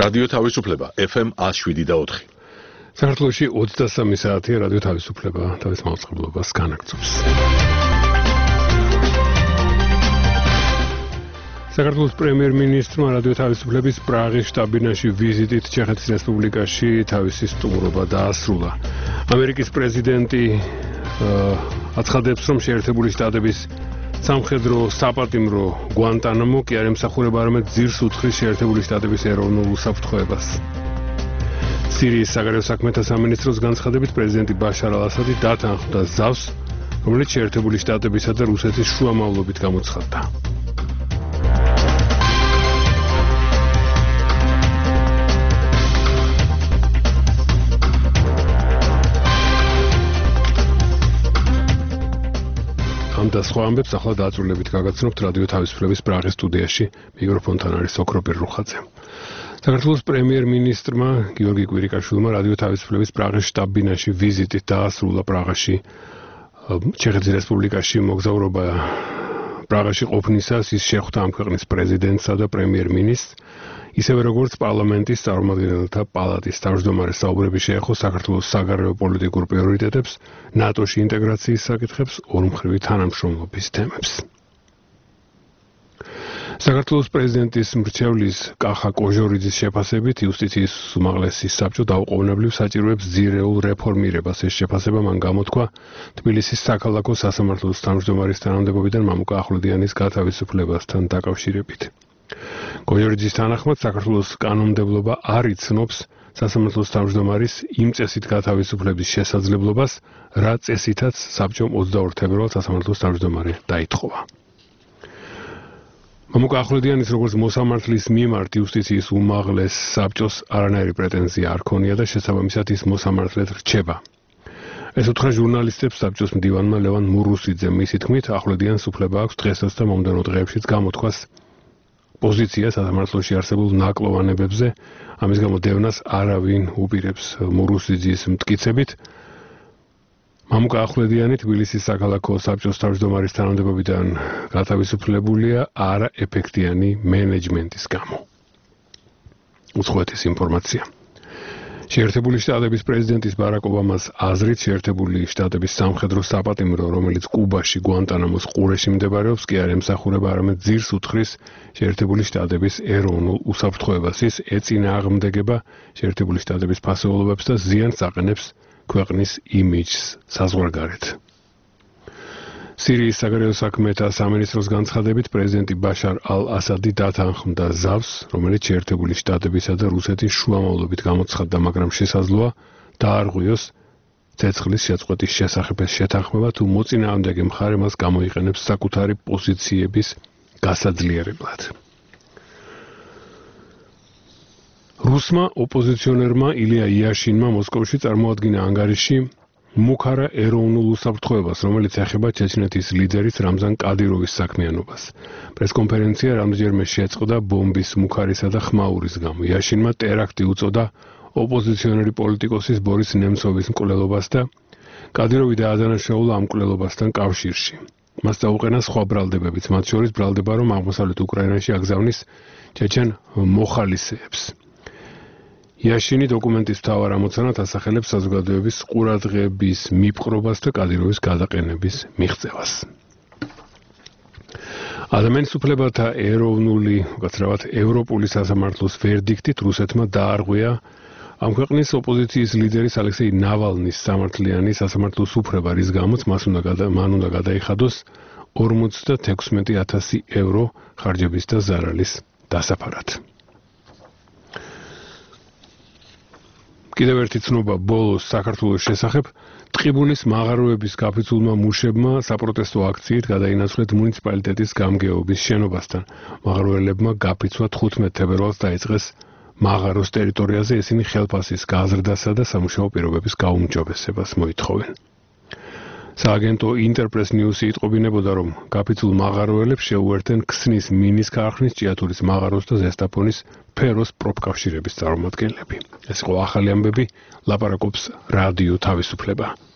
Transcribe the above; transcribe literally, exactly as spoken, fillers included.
რადიო თავისუფლება ეფ ემ one oh seven და four. საქართველოში ოცდასამი საათია რადიო თავისუფლება თავის მაუწყებლობას განაგრძობს. საქართველოს პრემიერ-მინისტრმა რადიო თავისუფლების პრაღის შტაბ-ბინაში ვიზიტით ჩეხეთის რესპუბლიკაში თავისი სტუმრობა დაასრულა. ამერიკის პრეზიდენტი აცხადებს, რომ შეერთებული შტატების სამხედრო საპატიმრო გვანტანამო კი არ ემსახურება არამედ ძირს უძღვის შეერთებული შტატების ეროვნულ უსაფრთხოებას. სირიის საგარეო საქმეთა სამინისტროს განცხადებით პრეზიდენტი ბაშარ ალ-ასადი დათანხმდა ზავს, რომელიც შეერთებული შტატებისა და რუსეთის შუამავლობით გამოცხადდა. ამ და სხვა ამბებს ახლა დააწურლებით გაგაცნობთ რადიო თავისუფლების პრაღის სტუდიაში. მიკროფონთან არის ოქროპირ რუხაძე. საქართველოს პრემიერ-მინისტრმა გიორგი კვირიკაშვილმა რადიო თავისუფლების პრაღის შტაბ-ბინაში ვიზიტით დაასრულა პრაღაში. ჩეხეთის რესპუბლიკაში მოგზაურობა პრაღაში ყოფნისას ის შეხვდა ამ ქვეყნის პრეზიდენტსა და პრემიერ-მინისტრს, ისევე როგორც პარლამენტის წარმომადგენელთა პალატის თავმჯდომარეს საუბრები შეეხო საქართველოს საგარეო პოლიტიკურ პრიორიტეტებს, ნატოში ინტეგრაციის საკითხებს, ორმხრივი თანამშრომლობის თემებს. საქართველოს პრეზიდენტის მრჩევლის კახა კოჟორიძის შეფასებით იუსტიციის უმაღლესი საბჭო დაუყოვნებლივ საჭიროებს ძირეულ რეფორმირებას. ეს შეფასება მან გამოთქვა თბილისის საქალაქო სასამართლოს თავმჯდომარის თანამდებობიდან მამუკა ახვლედიანის გათავისუფლებასთან დაკავშირებით. კოჟორიძის თანახმად საქართველოს კანონმდებლობა არ იცნობს სასამართლოს თავმჯდომარის იმ წესით გათავისუფლების შესაძლებლობას, რა წესითაც საბჭომ ოცდაორ თებერვალს სასამართლოს თავმჯდომარე დაითხოვა. მამუკა ახვლედიანის როგორც მოსამართლის მიმართ იუსტიციის უმაღლეს საბჭოს არანაირი პრეტენზია არ ქონია და შესაბამისად ის მოსამართლედ რჩება. ეს უთხრა ჟურნალისტებს საბჭოს მდივანმა ლევან მურუსიძემ. მისი თქმით, ახვლედიანს უფლება აქვს დღესაც და მომდევნო დღეებშიც გამოთქვას პოზიცია სასამართლოში არსებულ ნაკლოვანებებზე, ამის გამო დევნას არავინ უპირებს. მურუსიძის მტკიცებით, მამუკა ახვლედიანი თბილისის საქალაქო საბჭოს თავმჯდომარის თანამდებობიდან გათავისუფლებულია არაეფექტიანი მენეჯმენტის გამო. უცხოეთის ინფორმაცია. შეერთებული შტატების პრეზიდენტის ბარაკ ობამას აზრით შეერთებული შტატების სამხედრო საპატიმრო, რომელიც კუბაში გვანტანამოს ყურეში მდებარეობს, კი არ ემსახურება არამედ ძირს უძღვის შეერთებული შტატების ეროვნულ უსაფრთხოებას. ის ეწინააღმდეგება შეერთებული შტატების ფასეულობებს და ზიანს აყენებს ქვეყნის იმიჯს საზღვარგარეთ. სირიის საგარეო საქმეთა სამინისტროს განცხადებით პრეზიდენტი ბაშარ ალ-ასადი დათანხმდა ზავს, რომელიც შეერთებული შტატებისა და რუსეთის შუამავლობით გამოცხადდა, მაგრამ შესაძლოა დაარღვიოს ცეცხლის შეწყვეტის შესახებ შეთანხმება, თუ მოწინააღმდეგე მხარე მას გამოიყენებს საკუთარი პოზიციების გასაძლიერებლად. რუსმა ოპოზიციონერმა ილია იაშინმა მოსკოვში წარმოადგინა ანგარიში მუქარა ეროვნულ უსაფრთხოებას, რომელიც ეხება ჩეჩნეთის ლიდერის რამზან კადიროვის საქმიანობას. პრესკონფერენცია რამდენჯერმე შეწყდა ბომბის მუქარისა და ხმაურის გამო. იაშინმა ტერაქტი უწოდა ოპოზიციონერი პოლიტიკოსის ბორის ნემცოვის მკვლელობას და კადიროვი დაადანაშაულა ამ მკვლელობასთან კავშირში. მას დაუყენა სხვა ბრალდებებიც, მათ შორის ბრალდება, რომ აღმოსავლეთ უკრაინაში აგზავნის ჩეჩენ მოხალისეებს. იაშინი დოკუმენტის მთავარ ამოცანად ასახელებს საზოგადოების ყურადღების მიპყრობას და კადიროვის გადაყენების მიღწევას. ადამიანის უფლებათა ეროვნული, უკაცრავად ევროპული სასამართლოს ვერდიქტით რუსეთმა დაარღვია ამ ქვეყნის ოპოზიციის ლიდერის ალექსეი ნავალნის სამართლიანი სასამართლოს უფლება, რის გამოც მას უნდა მან უნდა გადაიხადოს ორმოცდათექვსმეტი ათასი ევრო ხარჯების და ზარალის დასაფარად. კიდევ ერთი ცნობა ბოლოს საქართველოს შესახებ. ტყიბულის მაღაროების გაფიცულმა მუშებმა საპროტესტო აქციით გადაინაცვლეთ მუნიციპალიტეტის გამგეობის შენობასთან. მაღაროელებმა გაფიცვა თხუთმეტ თებერვალს დაიწყეს მაღაროს ტერიტორიაზე, ისინი ხელფასის გაზრდასა და სამუშაო პირობების გაუმჯობესებას მოითხოვენ. სააგენტო ინტერპრეს ნიუსი იტყობინებოდა, რომ გაფიცულ მაღაროელებს შეუერთენ ქსნის მინის ქარხნის, ჭიათურის მაღაროს და ზესტაფონის ფეროს პროფკავშირების წარმომადგენლები. ეს იყო ახალი ამბები, ლაპარაკობს რადიო თავისუფლება.